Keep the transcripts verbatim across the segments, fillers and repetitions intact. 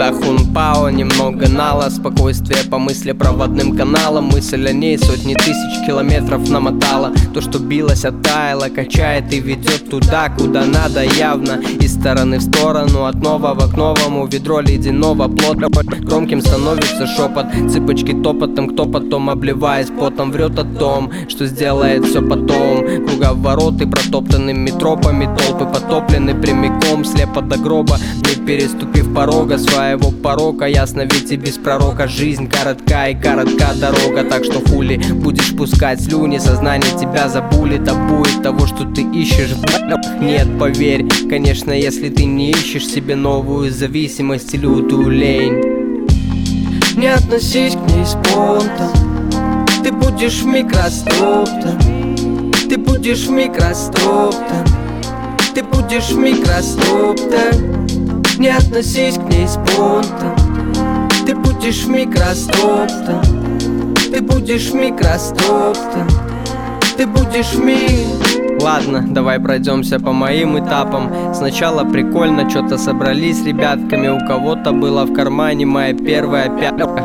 Да хунпао, немного нала, спокойствие по мысли проводным каналам. Мысль о ней сотни тысяч километров намотала. То, что билось, оттаяло, качает и ведет туда, куда надо явно. Из стороны в сторону, от нового к новому. Ведро ледяного плота, громким становится шепот. Цыпочки топотом, кто потом, обливаясь потом, врет о том, что сделает все потом. Круговороты протоптанными тропами, толпы потоплены прямиком, слепо до гроба, не переступив порога своего порока. Ясно ведь и без пророка жизнь коротка и коротка дорога. Так что хули будешь пускать слюни, сознание тебя забулит, обует того, что ты ищешь. Нет, поверь, конечно, если ты не ищешь себе новую зависимость или лютую лень. Не относись к ней с понтом, ты будешь вмиг растоптан. Ты будешь вмиг растоптан. Ты будешь вмиг растоптан. Не относись к ней с понтом, ты будешь вмиг растоптан. Ты будешь вмиг растоптан. Ты будешь вмиг. Ладно, давай пройдемся по моим этапам. Сначала прикольно, что-то собрались с ребятками. У кого-то была в кармане моя первая пятка.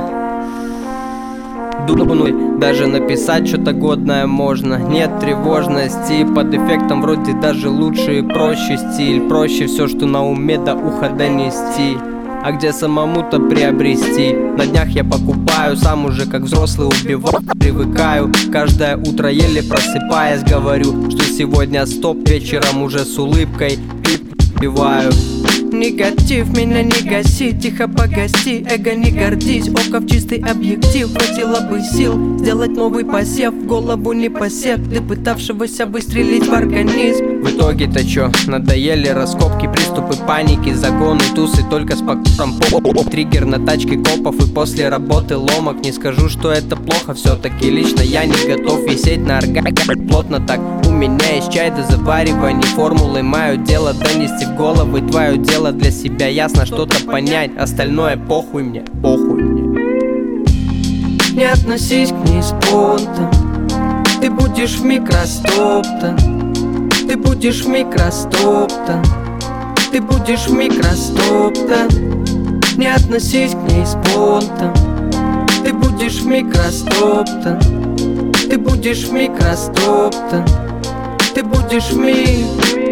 Думаю, даже написать что-то годное можно. Нет тревожности, под эффектом вроде даже лучше и проще стиль. Проще все, что на уме, до уха донести. А где самому-то приобрести? На днях я покупаю, сам уже как взрослый убиваю. Привыкаю, каждое утро еле просыпаясь говорю, что сегодня стоп, вечером уже с улыбкой пиваю. Негатив меня не гаси, тихо погаси, эго не гордись, око в чистый объектив. Хватило бы сил сделать новый посев, в голову не посев, ты пытавшегося выстрелить в организм. В итоге-то чё, надоели раскопки, приступы паники, загоны, тусы только с покором. Триггер на тачке копов и после работы ломок. Не скажу, что это плохо, все-таки лично я не готов висеть на органике плотно так. У меня есть чай до заваривания формулы, мое дело донести в головы, твое дело для себя ясно что-то понять, остальное похуй мне, похуй мне. Не относись к ней с понтом, ты будешь вмиг растоптан. Ты будешь вмиг растоптан. Ты будешь вмиг растоптан. Не относись к ней с понтом, ты будешь вмиг растоптан. Ты будешь вмиг растоптан. Ты будешь вмиг.